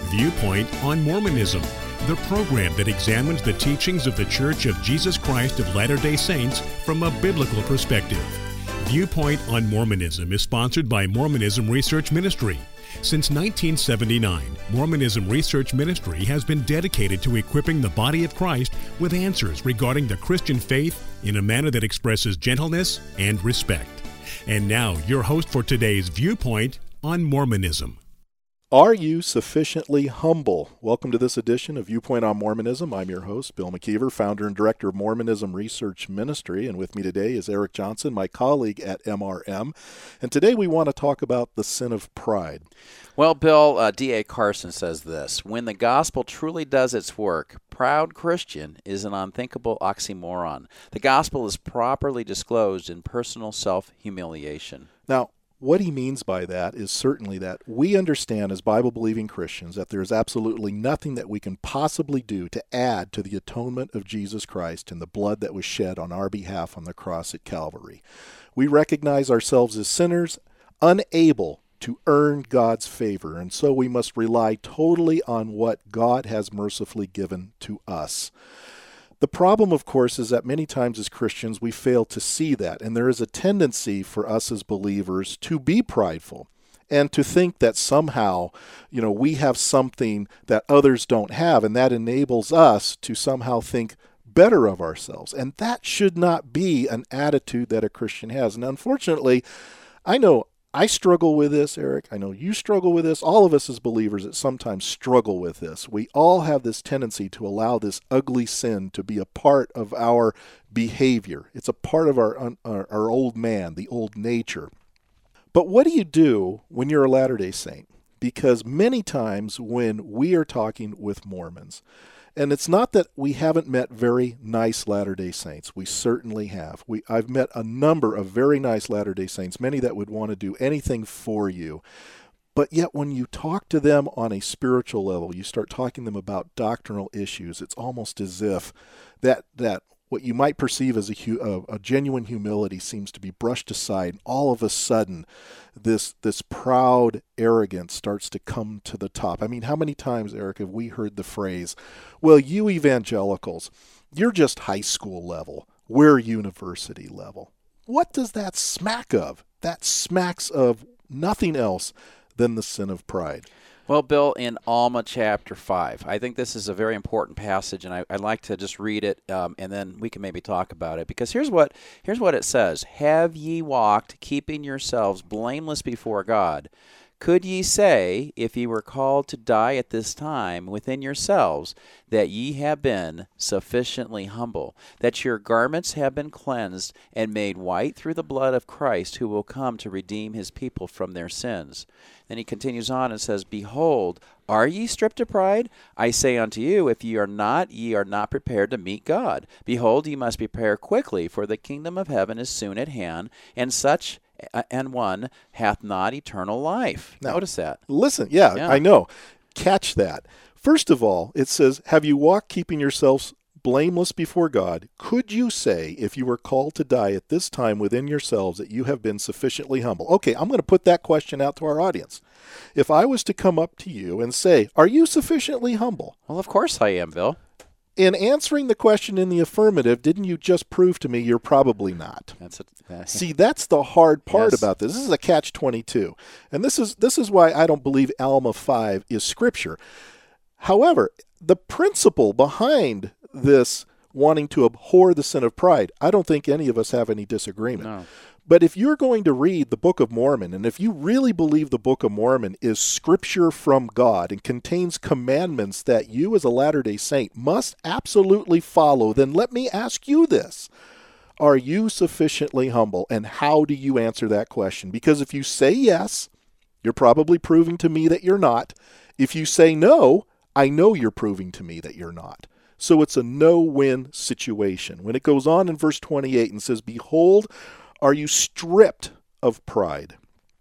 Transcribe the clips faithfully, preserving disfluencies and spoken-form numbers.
Viewpoint on Mormonism, the program that examines the teachings of the Church of Jesus Christ of Latter-day Saints from a biblical perspective. Viewpoint on Mormonism is sponsored by Mormonism Research Ministry. Since nineteen seventy-nine, Mormonism Research Ministry has been dedicated to equipping the body of Christ with answers regarding the Christian faith in a manner that expresses gentleness and respect. And now, your host for today's Viewpoint on Mormonism. Are you sufficiently humble? Welcome to this edition of Viewpoint on Mormonism. I'm your host, Bill McKeever, founder and director of Mormonism Research Ministry. And with me today is Eric Johnson, my colleague at M R M. And today we want to talk about the sin of pride. Well, Bill, uh, D A Carson says this: when the gospel truly does its work, proud Christian is an unthinkable oxymoron. The gospel is properly disclosed in personal self-humiliation. Now, what he means by that is certainly that we understand as Bible-believing Christians that there is absolutely nothing that we can possibly do to add to the atonement of Jesus Christ and the blood that was shed on our behalf on the cross at Calvary. We recognize ourselves as sinners, unable to earn God's favor, and so we must rely totally on what God has mercifully given to us. The problem, of course, is that many times as Christians we fail to see that, and there is a tendency for us as believers to be prideful and to think that somehow, you know, we have something that others don't have, and that enables us to somehow think better of ourselves. And that should not be an attitude that a Christian has. And unfortunately, I know I struggle with this, Eric. I know you struggle with this. All of us as believers that sometimes struggle with this. We all have this tendency to allow this ugly sin to be a part of our behavior. It's a part of our, our, our old man, the old nature. But what do you do when you're a Latter-day Saint? Because many times when we are talking with Mormons, and it's not that we haven't met very nice Latter-day Saints. We certainly have. We I've met a number of very nice Latter-day Saints, many that would want to do anything for you. But yet when you talk to them on a spiritual level, you start talking to them about doctrinal issues, it's almost as if that that what you might perceive as a, a, a genuine humility seems to be brushed aside. All of a sudden, this this proud arrogance starts to come to the top. I mean, how many times, Eric, have we heard the phrase, well, you evangelicals, you're just high school level. We're university level. What does that smack of? That smacks of nothing else than the sin of pride. Well, Bill, in Alma chapter five, I think this is a very important passage, and I, I'd like to just read it, um, and then we can maybe talk about it. Because here's what here's what it says: Have ye walked, keeping yourselves blameless before God? Could ye say, if ye were called to die at this time within yourselves, that ye have been sufficiently humble, that your garments have been cleansed and made white through the blood of Christ, who will come to redeem his people from their sins? Then he continues on and says, Behold, are ye stripped of pride? I say unto you, if ye are not, ye are not prepared to meet God. Behold, ye must prepare quickly, for the kingdom of heaven is soon at hand, and such and one hath not eternal life. Now, notice that. Listen, yeah, yeah, I know. Catch that. First of all, it says, have you walked keeping yourselves blameless before God? Could you say, if you were called to die at this time within yourselves, that you have been sufficiently humble? Okay, I'm going to put that question out to our audience. If I was to come up to you and say, are you sufficiently humble? Well, of course I am, Bill. In answering the question in the affirmative, didn't you just prove to me you're probably not? That's a, uh, See, that's the hard part yes. about this. This is a catch twenty-two. And this is this is why I don't believe Alma five is Scripture. However, the principle behind this wanting to abhor the sin of pride, I don't think any of us have any disagreement. No. But if you're going to read the Book of Mormon, and if you really believe the Book of Mormon is Scripture from God and contains commandments that you as a Latter-day Saint must absolutely follow, then let me ask you this. Are you sufficiently humble? And how do you answer that question? Because if you say yes, you're probably proving to me that you're not. If you say no, I know you're proving to me that you're not. So it's a no-win situation. When it goes on in verse twenty-eight and says, Behold, are you stripped of pride?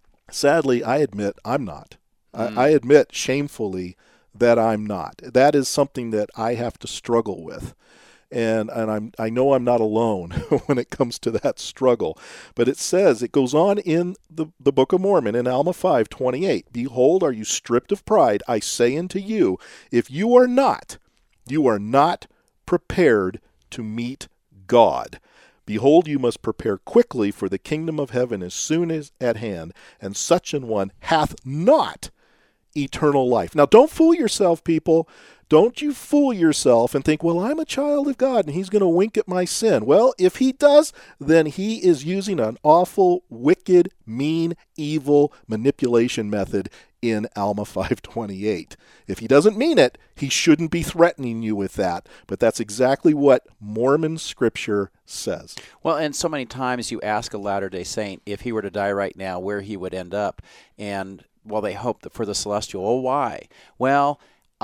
Sadly, I admit I'm not. Mm. I, I admit shamefully that I'm not. That is something that I have to struggle with. And, and I'm, I know I'm not alone when it comes to that struggle. But it says, it goes on in the, the Book of Mormon in Alma five twenty-eight, "Behold, are you stripped of pride? I say unto you, if you are not, you are not prepared to meet God. Behold, you must prepare quickly, for the kingdom of heaven is soon as at hand, and such an one hath not eternal life." Now, don't fool yourself, people. Don't you fool yourself and think, well, I'm a child of God and he's going to wink at my sin. Well, if he does, then he is using an awful, wicked, mean, evil manipulation method in Alma five twenty-eight. If he doesn't mean it, he shouldn't be threatening you with that. But that's exactly what Mormon scripture says. Well, and so many times you ask a Latter-day Saint if he were to die right now, where he would end up. And, well, they hope that for the celestial. Oh, why? Well,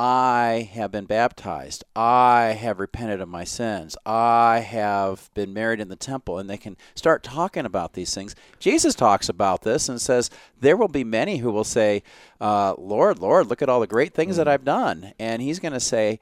I have been baptized. I have repented of my sins. I have been married in the temple. And they can start talking about these things. Jesus talks about this and says, there will be many who will say, uh, Lord, Lord, look at all the great things mm. that I've done. And he's going to say,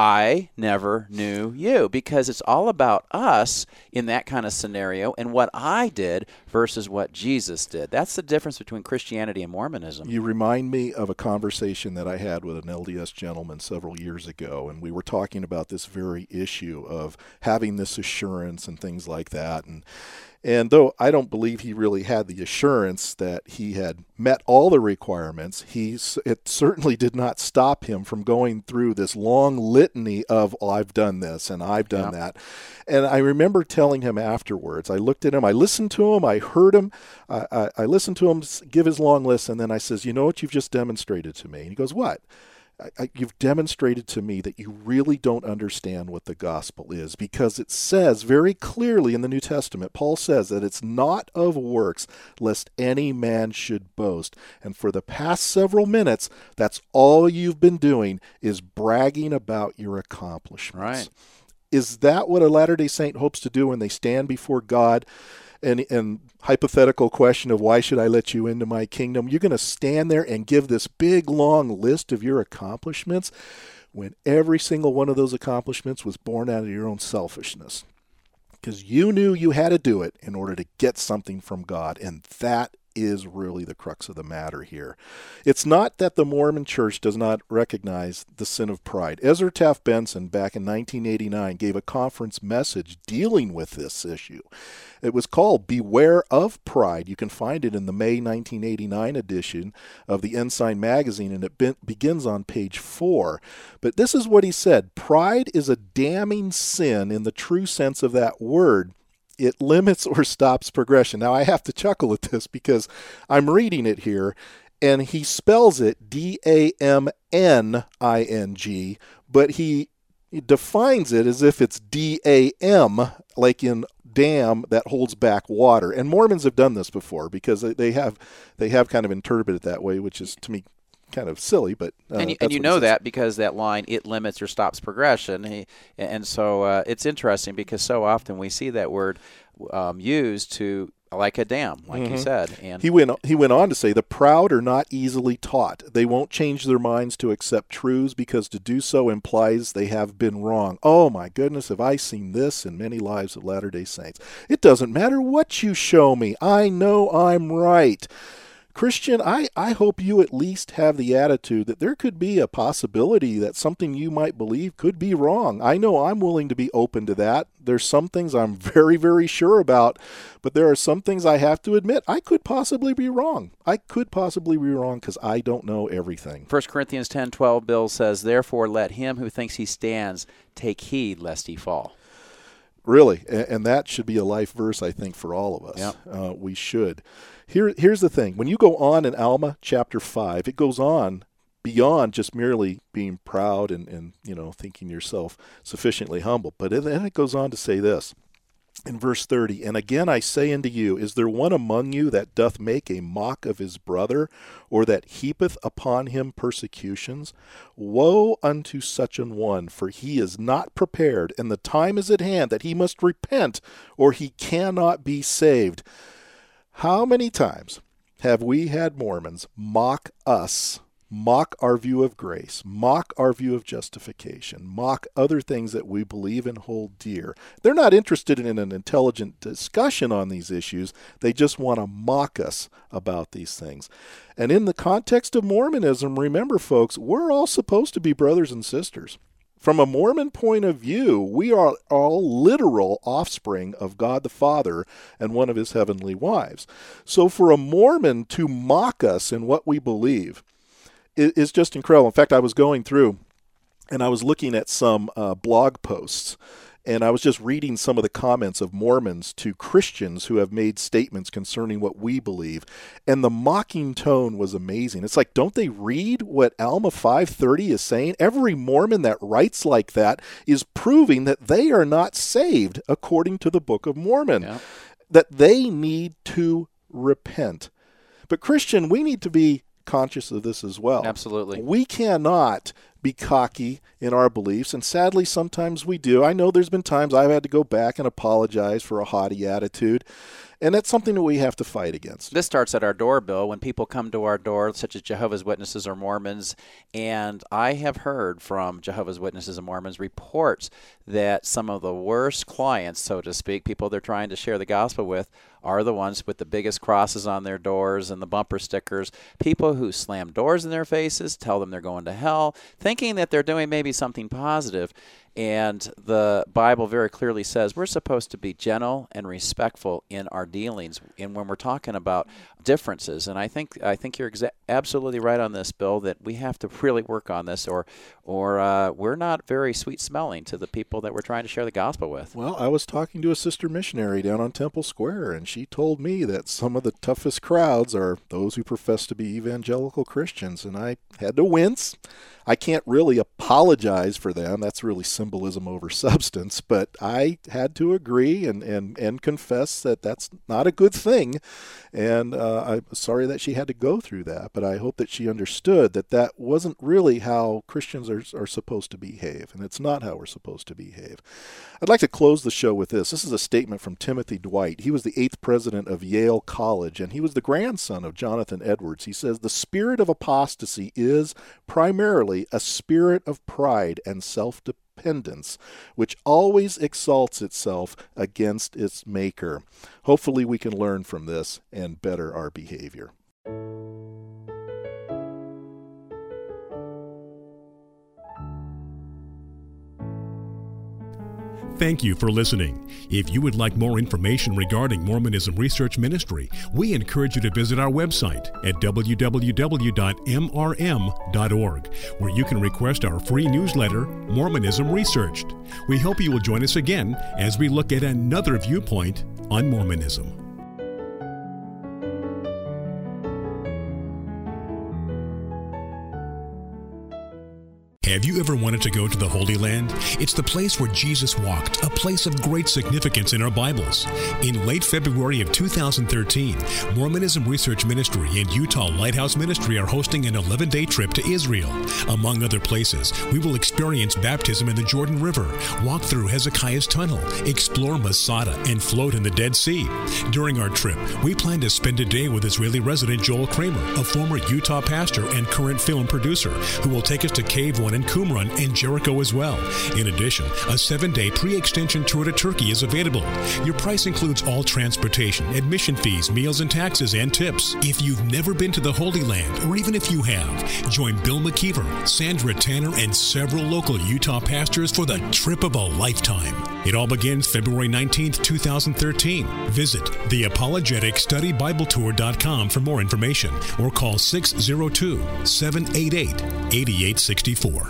I never knew you, because it's all about us in that kind of scenario and what I did versus what Jesus did. That's the difference between Christianity and Mormonism. You remind me of a conversation that I had with an L D S gentleman several years ago, and we were talking about this very issue of having this assurance and things like that. And And though I don't believe he really had the assurance that he had met all the requirements, he's, it certainly did not stop him from going through this long litany of, oh, I've done this and I've done yeah. that. And I remember telling him afterwards, I looked at him, I listened to him, I heard him, I, I, I listened to him give his long list, and then I says, you know what you've just demonstrated to me? And he goes, what? I, you've demonstrated to me that you really don't understand what the gospel is, because it says very clearly in the New Testament, Paul says that it's not of works, lest any man should boast. And for the past several minutes, that's all you've been doing is bragging about your accomplishments. Right. Is that what a Latter-day Saint hopes to do when they stand before God? And, and hypothetical question of why should I let you into my kingdom? You're going to stand there and give this big, long list of your accomplishments when every single one of those accomplishments was born out of your own selfishness. Because you knew you had to do it in order to get something from God. And that is really the crux of the matter here. It's not that the Mormon Church does not recognize the sin of pride. Ezra Taft Benson, back in nineteen eighty-nine, gave a conference message dealing with this issue. It was called Beware of Pride. You can find it in the May nineteen eighty-nine edition of the Ensign magazine, and it be- begins on page four. But this is what he said: pride is a damning sin in the true sense of that word. It limits or stops progression. Now, I have to chuckle at this because I'm reading it here, and he spells it D A M N I N G, but he defines it as if it's D A M, like in dam that holds back water. And Mormons have done this before because they have they have kind of interpreted it that way, which is, to me, kind of silly, but uh, and you, and you know that because that line, it limits or stops progression. He, and so uh, it's interesting because so often we see that word um, used to, like a dam, like mm-hmm. you said. And he went he went on to say, the proud are not easily taught. They won't change their minds to accept truths, because to do so implies they have been wrong. Oh my goodness, have I seen this in many lives of Latter-day Saints. It doesn't matter what you show me. I know I'm right. Christian, I, I hope you at least have the attitude that there could be a possibility that something you might believe could be wrong. I know I'm willing to be open to that. There's some things I'm very, very sure about, but there are some things I have to admit I could possibly be wrong. I could possibly be wrong because I don't know everything. First Corinthians ten twelve, Bill says, therefore let him who thinks he stands take heed lest he fall. Really, and that should be a life verse, I think, for all of us. Yep. Uh, we should. Here, here's the thing. When you go on in Alma chapter five, it goes on beyond just merely being proud and, and you know, thinking yourself sufficiently humble. But then it goes on to say this. In verse thirty, and again I say unto you, is there one among you that doth make a mock of his brother, or that heapeth upon him persecutions? Woe unto such an one, for he is not prepared, and the time is at hand that he must repent, or he cannot be saved. How many times have we had Mormons mock us mock our view of grace, mock our view of justification, mock other things that we believe and hold dear. They're not interested in an intelligent discussion on these issues. They just want to mock us about these things. And in the context of Mormonism, remember, folks, we're all supposed to be brothers and sisters. From a Mormon point of view, we are all literal offspring of God the Father and one of his heavenly wives. So for a Mormon to mock us in what we believe is just incredible. In fact, I was going through and I was looking at some uh, blog posts, and I was just reading some of the comments of Mormons to Christians who have made statements concerning what we believe, and the mocking tone was amazing. It's like, don't they read what Alma five thirty is saying? Every Mormon that writes like that is proving that they are not saved according to the Book of Mormon, yeah. that they need to repent. But Christian, we need to be conscious of this as well. Absolutely. We cannot be cocky in our beliefs, and sadly sometimes we do. I know there's been times I've had to go back and apologize for a haughty attitude, and that's something that we have to fight against. This starts at our door, Bill, when people come to our door, such as Jehovah's Witnesses or Mormons, and I have heard from Jehovah's Witnesses and Mormons reports that some of the worst clients, so to speak, people they're trying to share the gospel with, are the ones with the biggest crosses on their doors and the bumper stickers, people who slam doors in their faces, tell them they're going to hell, thinking that they're doing maybe something positive. And the Bible very clearly says we're supposed to be gentle and respectful in our dealings and when we're talking about differences. And I think I think you're exa- absolutely right on this, Bill, that we have to really work on this, or or uh, we're not very sweet-smelling to the people that we're trying to share the gospel with. Well, I was talking to a sister missionary down on Temple Square, and she told me that some of the toughest crowds are those who profess to be evangelical Christians, and I had to wince. I can't really apologize for them. That's really symbolism over substance. But I had to agree and, and, and confess that that's not a good thing. And uh, I'm sorry that she had to go through that. But I hope that she understood that that wasn't really how Christians are, are supposed to behave. And it's not how we're supposed to behave. I'd like to close the show with this. This is a statement from Timothy Dwight. He was the eighth president of Yale College, and he was the grandson of Jonathan Edwards. He says, "The spirit of apostasy is primarily a spirit of pride and self-dependence, which always exalts itself against its maker." Hopefully we can learn from this and better our behavior. Thank you for listening. If you would like more information regarding Mormonism Research Ministry, we encourage you to visit our website at w w w dot m r m dot org, where you can request our free newsletter, Mormonism Researched. We hope you will join us again as we look at another viewpoint on Mormonism. Have you ever wanted to go to the Holy Land? It's the place where Jesus walked, a place of great significance in our Bibles. In late February of two thousand thirteen, Mormonism Research Ministry and Utah Lighthouse Ministry are hosting an eleven-day trip to Israel. Among other places, we will experience baptism in the Jordan River, walk through Hezekiah's Tunnel, explore Masada, and float in the Dead Sea. During our trip, we plan to spend a day with Israeli resident Joel Kramer, a former Utah pastor and current film producer, who will take us to Cave One in Qumran and Jericho as well. In addition, a seven-day pre-extension tour to Turkey is available. Your price includes all transportation, admission fees, meals and taxes, and tips. If you've never been to the Holy Land, or even if you have, join Bill McKeever, Sandra Tanner, and several local Utah pastors for the trip of a lifetime. It all begins February nineteenth, two thousand thirteen. Visit the apologetic study bible tour dot com for more information, or call six oh two, seven eight eight, eight eight six four.